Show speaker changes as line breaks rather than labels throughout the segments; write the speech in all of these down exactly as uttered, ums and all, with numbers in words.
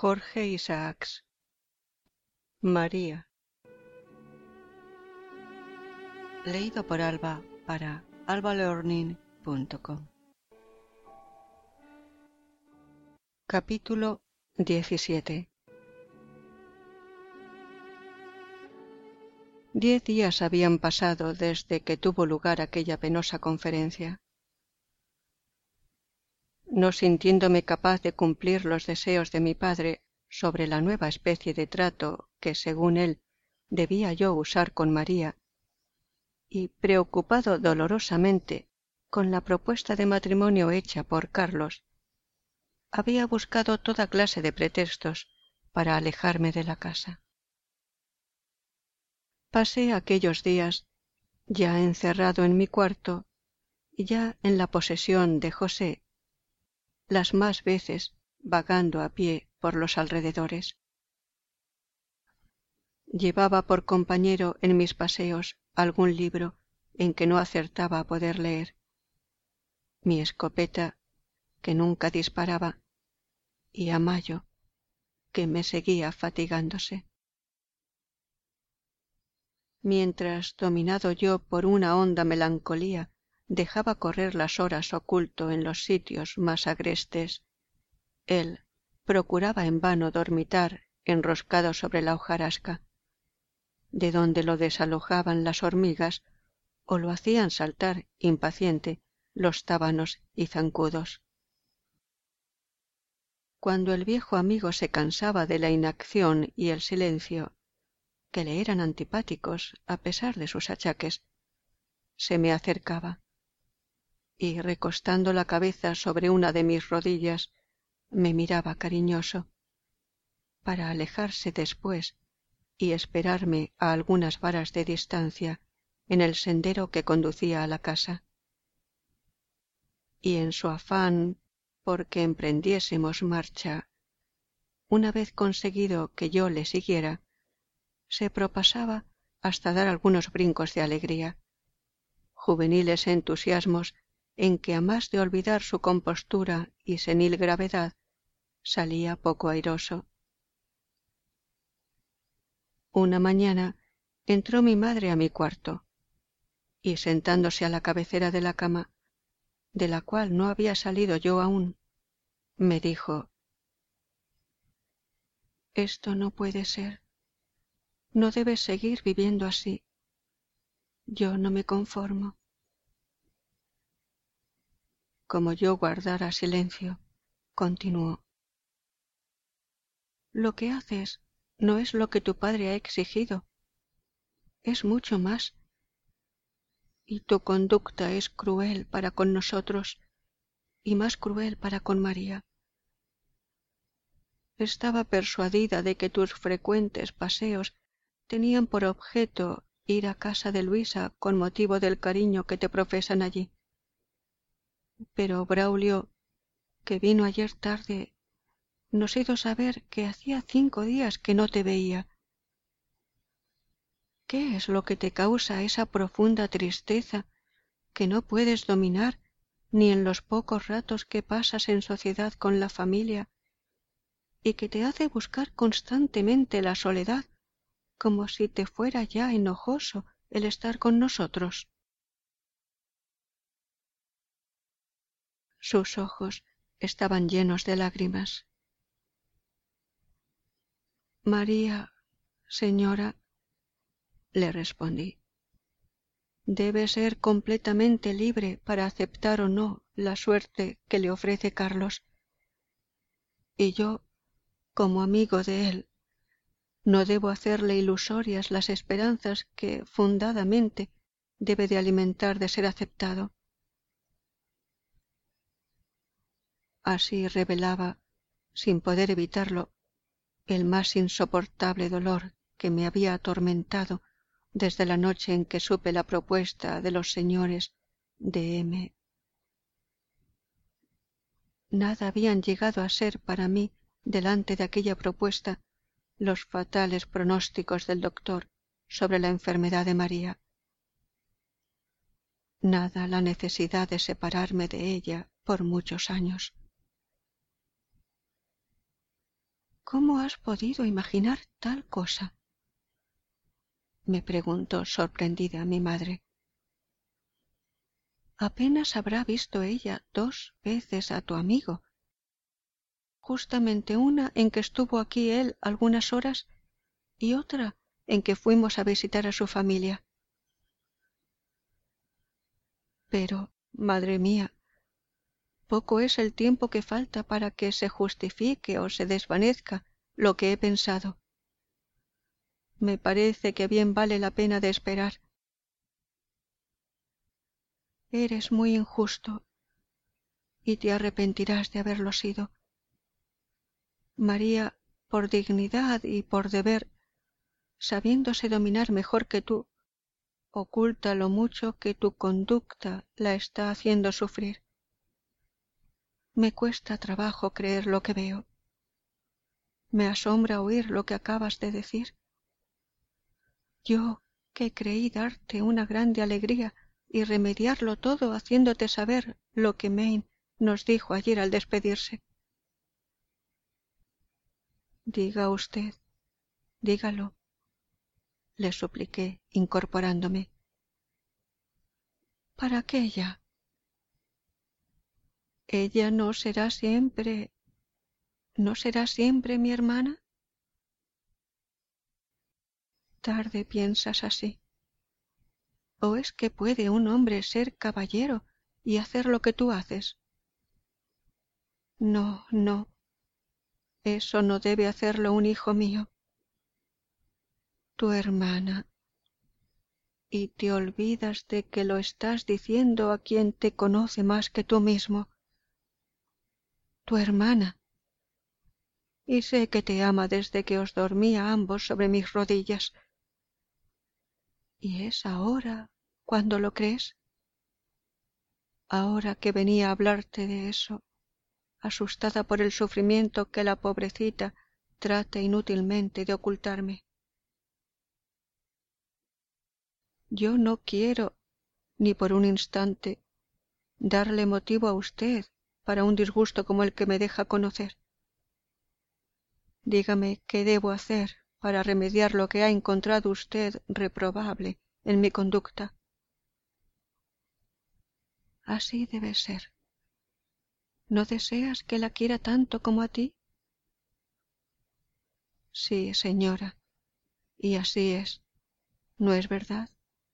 Jorge Isaacs. María. Leído por Alba para alba learning punto com. Capítulo diecisiete. Diez días habían pasado desde que tuvo lugar aquella penosa conferencia. No sintiéndome capaz de cumplir los deseos de mi padre sobre la nueva especie de trato que, según él, debía yo usar con María, y preocupado dolorosamente con la propuesta de matrimonio hecha por Carlos, había buscado toda clase de pretextos para alejarme de la casa. Pasé aquellos días ya encerrado en mi cuarto y ya en la posesión de José, las más veces vagando a pie por los alrededores. Llevaba por compañero en mis paseos algún libro en que no acertaba a poder leer, mi escopeta, que nunca disparaba, y a Mayo, que me seguía fatigándose. Mientras, dominado yo por una honda melancolía, dejaba correr las horas oculto en los sitios más agrestes, él procuraba en vano dormitar enroscado sobre la hojarasca, de donde lo desalojaban las hormigas o lo hacían saltar impaciente los tábanos y zancudos. Cuando el viejo amigo se cansaba de la inacción y el silencio, que le eran antipáticos a pesar de sus achaques, se me acercaba y, recostando la cabeza sobre una de mis rodillas, me miraba cariñoso, para alejarse después y esperarme a algunas varas de distancia en el sendero que conducía a la casa. Y en su afán porque emprendiésemos marcha, una vez conseguido que yo le siguiera, se propasaba hasta dar algunos brincos de alegría, juveniles entusiasmos en que, a más de olvidar su compostura y senil gravedad, salía poco airoso. Una mañana entró mi madre a mi cuarto y, sentándose a la cabecera de la cama, de la cual no había salido yo aún, me dijo: «Esto no puede ser. No debes seguir viviendo así. Yo no me conformo». Como yo guardara silencio, continuó: «Lo que haces no es lo que tu padre ha exigido. Es mucho más. Y tu conducta es cruel para con nosotros y más cruel para con María. Estaba persuadida de que tus frecuentes paseos tenían por objeto ir a casa de Luisa con motivo del cariño que te profesan allí. Pero Braulio, que vino ayer tarde, nos hizo saber que hacía cinco días que no te veía. ¿Qué es lo que te causa esa profunda tristeza que no puedes dominar ni en los pocos ratos que pasas en sociedad con la familia, y que te hace buscar constantemente la soledad, como si te fuera ya enojoso el estar con nosotros?» Sus ojos estaban llenos de lágrimas. «María, señora», le respondí, «debe ser completamente libre para aceptar o no la suerte que le ofrece Carlos. Y yo, como amigo de él, no debo hacerle ilusorias las esperanzas que fundadamente debe de alimentar de ser aceptado». Así revelaba, sin poder evitarlo, el más insoportable dolor que me había atormentado desde la noche en que supe la propuesta de los señores de M. Nada habían llegado a ser para mí, delante de aquella propuesta, los fatales pronósticos del doctor sobre la enfermedad de María. Nada la necesidad de separarme de ella por muchos años. ¿Cómo has podido imaginar tal cosa? Me preguntó sorprendida mi madre. Apenas habrá visto ella dos veces a tu amigo, justamente una en que estuvo aquí él algunas horas y otra en que fuimos a visitar a su familia. Pero, madre mía, poco es el tiempo que falta para que se justifique o se desvanezca lo que he pensado. Me parece que bien vale la pena de esperar. Eres muy injusto y te arrepentirás de haberlo sido. María, por dignidad y por deber, sabiéndose dominar mejor que tú, oculta lo mucho que tu conducta la está haciendo sufrir. Me cuesta trabajo creer lo que veo. Me asombra oír lo que acabas de decir. Yo, que creí darte una grande alegría y remediarlo todo haciéndote saber lo que Mayne nos dijo ayer al despedirse. Diga usted, dígalo, le supliqué, incorporándome. ¿Para qué ella? ¿Ella no será siempre, no será siempre mi hermana? Tarde piensas así. ¿O es que puede un hombre ser caballero y hacer lo que tú haces? No, no. Eso no debe hacerlo un hijo mío. Tu hermana. Y te olvidas de que lo estás diciendo a quien te conoce más que tú mismo. Tu hermana. Y sé que te ama desde que os dormía ambos sobre mis rodillas. ¿Y es ahora cuando lo crees? Ahora que venía a hablarte de eso, asustada por el sufrimiento que la pobrecita trata inútilmente de ocultarme. Yo no quiero, ni por un instante, darle motivo a usted para un disgusto como el que me deja conocer. Dígame qué debo hacer para remediar lo que ha encontrado usted reprobable en mi conducta. Así debe ser. ¿No deseas que la quiera tanto como a ti? Sí, señora, y así es. ¿No es verdad?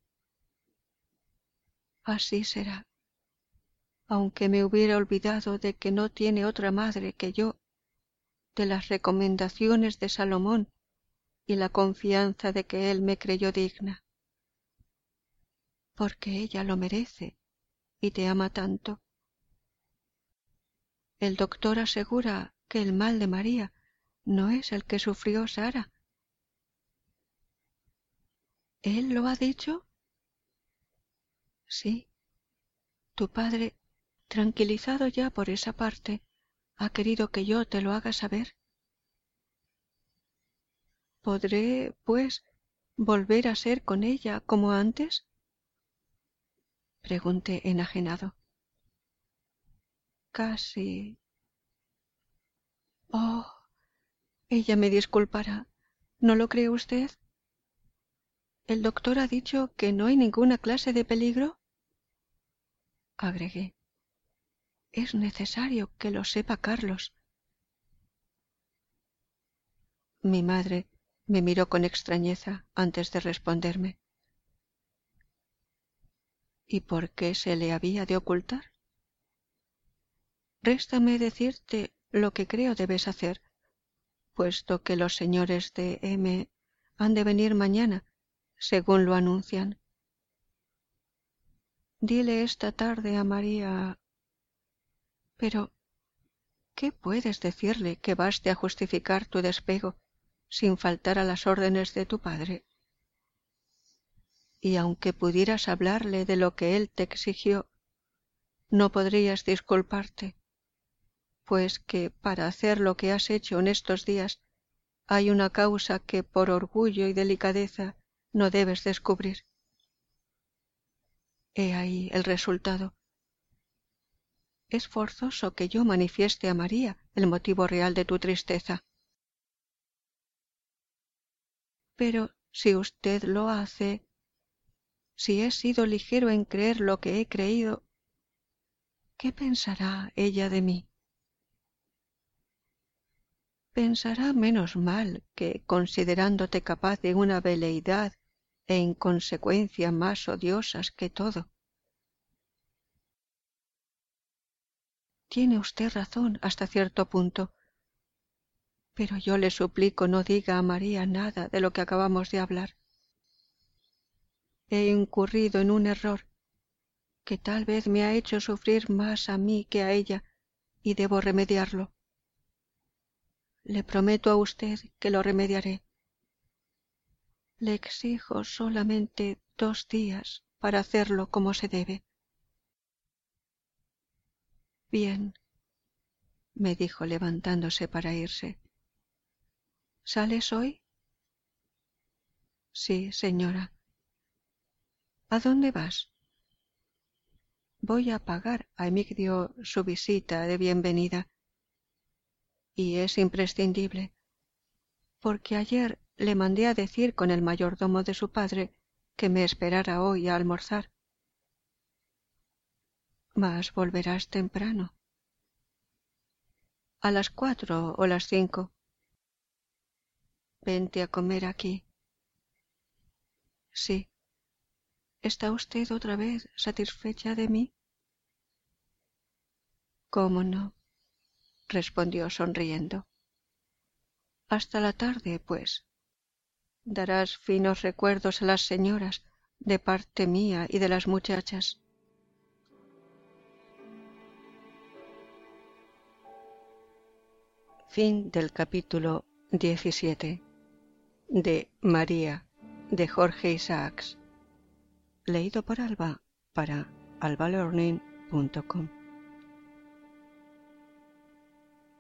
Así será. Aunque me hubiera olvidado de que no tiene otra madre que yo, de las recomendaciones de Salomón y la confianza de que él me creyó digna. Porque ella lo merece y te ama tanto. El doctor asegura que el mal de María no es el que sufrió Sara. ¿Él lo ha dicho? Sí. Tu padre, tranquilizado ya por esa parte, ha querido que yo te lo haga saber. ¿Podré, pues, volver a ser con ella como antes? Pregunté enajenado. Casi. Oh, ella me disculpará. ¿No lo cree usted? ¿El doctor ha dicho que no hay ninguna clase de peligro? Agregué. Es necesario que lo sepa Carlos. Mi madre me miró con extrañeza antes de responderme. ¿Y por qué se le había de ocultar? Réstame decirte lo que creo debes hacer, puesto que los señores de M han de venir mañana, según lo anuncian. Dile esta tarde a María. Pero, ¿qué puedes decirle que baste a justificar tu despego sin faltar a las órdenes de tu padre? Y aunque pudieras hablarle de lo que él te exigió, no podrías disculparte, pues que para hacer lo que has hecho en estos días hay una causa que por orgullo y delicadeza no debes descubrir. He ahí el resultado. Es forzoso que yo manifieste a María el motivo real de tu tristeza. Pero si usted lo hace, si he sido ligero en creer lo que he creído, ¿qué pensará ella de mí? Pensará menos mal que, considerándote capaz de una veleidad e inconsecuencia más odiosas que todo. Tiene usted razón hasta cierto punto, pero yo le suplico no diga a María nada de lo que acabamos de hablar. He incurrido en un error que tal vez me ha hecho sufrir más a mí que a ella, y debo remediarlo. Le prometo a usted que lo remediaré. Le exijo solamente dos días para hacerlo como se debe. Bien, me dijo levantándose para irse. ¿Sales hoy? Sí, señora. ¿A dónde vas? Voy a pagar a Emigdio su visita de bienvenida. Y es imprescindible, porque ayer le mandé a decir con el mayordomo de su padre que me esperara hoy a almorzar. Mas volverás temprano. A las cuatro o las cinco. Vente a comer aquí. Sí. ¿Está usted otra vez satisfecha de mí? ¿Cómo no? Respondió sonriendo. Hasta la tarde, pues. Darás finos recuerdos a las señoras de parte mía y de las muchachas. Fin del capítulo diecisiete de María, de Jorge Isaacs. Leído por Alba para alba learning punto com.